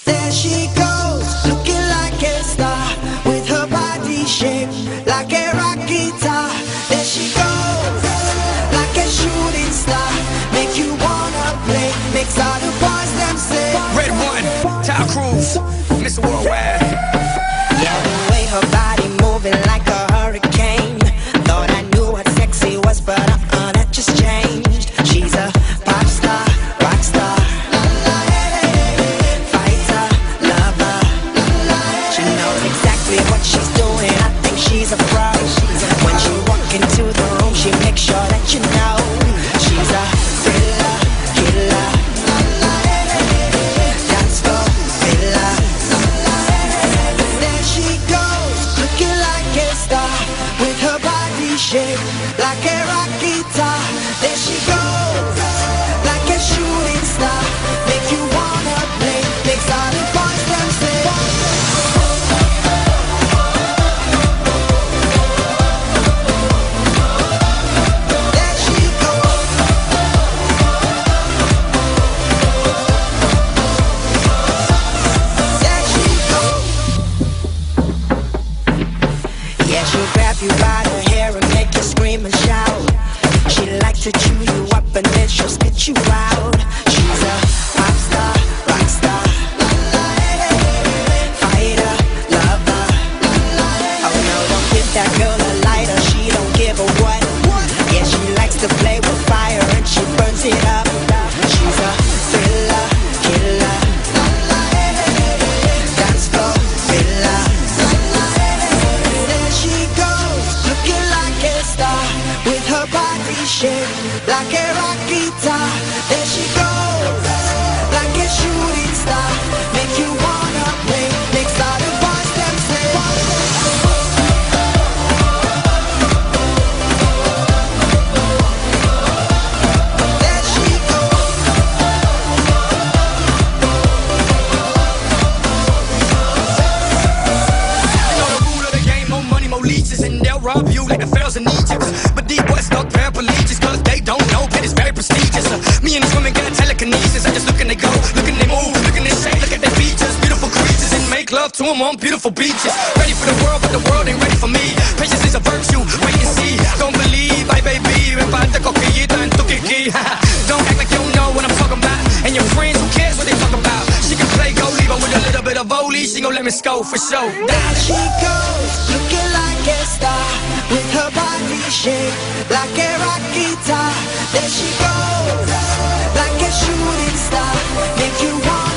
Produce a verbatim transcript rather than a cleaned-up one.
There she goes, looking like a star, with her body shaped like a rock guitar. There she goes, like a shooting star, make you wanna play, makes all the boys them say. Red One, Tom Cruise, Mister Worldwide. Yeah, the way her body moving like a hurricane. Thought I knew what sexy was, but uh-uh, that just changed. She's a pop star, rock star, fighter, lover. She knows exactly what she's doing. I think she's a pro. When she walk into the room, she makes sure that you know she's a thriller, killer, dance floor filler. There she goes, looking like a star, with her body shaped like a rock guitar. There she goes, like a shooting star, make you wanna play, makes all the boys them say. There she goes, there she goes. Yeah, she'll grab you by the hair and make you scream and shout. She likes to chew you up and then she'll spit you out. She's a pop star, rock star, fighter, lover. Oh no, don't give that girl a lighter, she don't give a what. Yeah, she likes to play with fire and she burns it up. She's a thriller, killer, dance floor filler. There she goes, looking like a star, with her body shaped like a rock guitar. There she goes, like a shooting star, make you wanna play, makes all the boys them say. There she goes, You know the rule of the game, more money, more leeches, and they'll rob you like the pharaohs in Egypt. But deep boys don't paraplegics, cause they don't know that it's very prestigious. Uh, me and these women got telekinesis, I just look and they go, look and they move, look and they shake, look at their features, beautiful creatures, and make love to them on beautiful beaches. Ready for the world, but the world ain't ready for me. Patience is a virtue, wait and see. Don't believe, ay baby, me falta coquillita en tu kiki. Don't act like you don't know what I'm talking about. And your friends, who cares what they talk about? She can play goalie, but with a little bit of volley, she gon' let me score for sure. there she goes, looking like a star, with her body shaped like a rock guitar. There she goes, like a shooting star, make you wanna